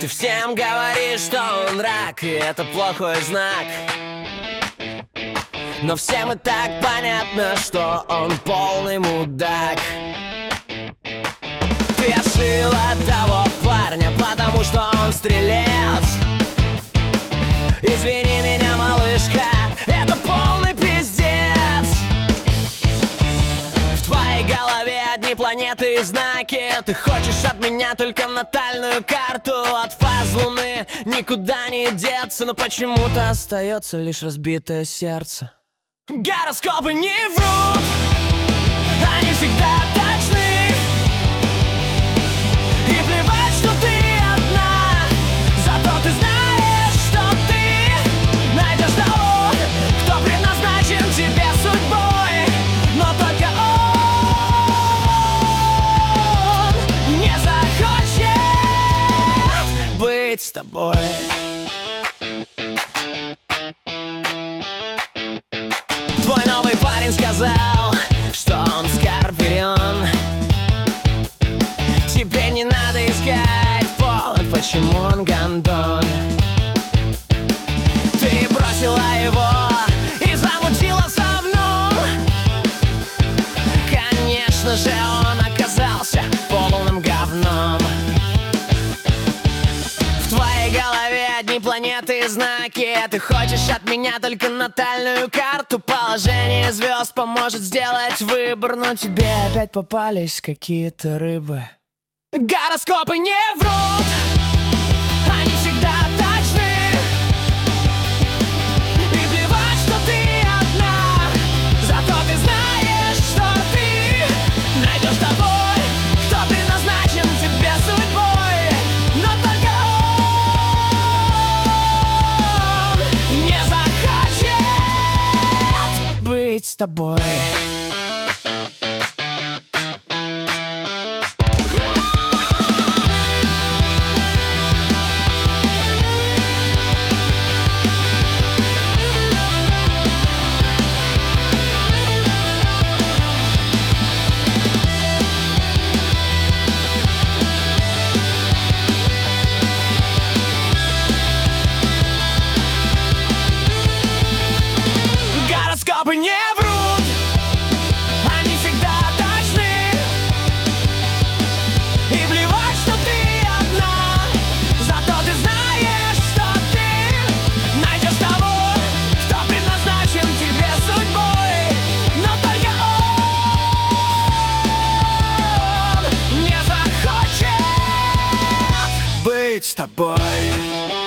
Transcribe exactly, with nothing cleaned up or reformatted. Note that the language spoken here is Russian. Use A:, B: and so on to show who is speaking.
A: Ты всем говоришь, что он рак, и это плохой знак. Но всем и так понятно, что он полный мудак. Ты ошила того парня, потому что он стрелец. Извини меня, малышка, это полный пиздец. В твоей голове одни планеты и знаки. Ты хочешь от меня только натальную карту. От фаз луны никуда не деться, но почему-то остается лишь разбитое сердце. Гороскопы не врут, они всегда точны. И плевать, что ты одна, зато ты знаешь, что ты найдешь того, кто предназначен тебе судьбой. Но только он не захочет быть с тобой. Твой новый парень сказал, что он скорпион. Теперь не надо искать повод, почему он гондон. Ты бросила его и замутила со мной. Конечно же, он оказался полным говном. В твоей голове одни планеты и знаки. Ты хочешь от меня только натальную карту. Положение звезд поможет сделать выбор, но тебе опять попались какие-то рыбы. Гороскопы не врут, они всегда точны. И плевать, что ты одна, зато ты знаешь, что ты найдешь тобой, кто предназначен тебе судьбой. Но только он не захочет быть с тобой. Гороскопы не врут, они всегда точны. И плевать, что ты одна, зато ты знаешь, что ты найдешь того, кто предназначен тебе судьбой. Но только он не захочет быть с тобой.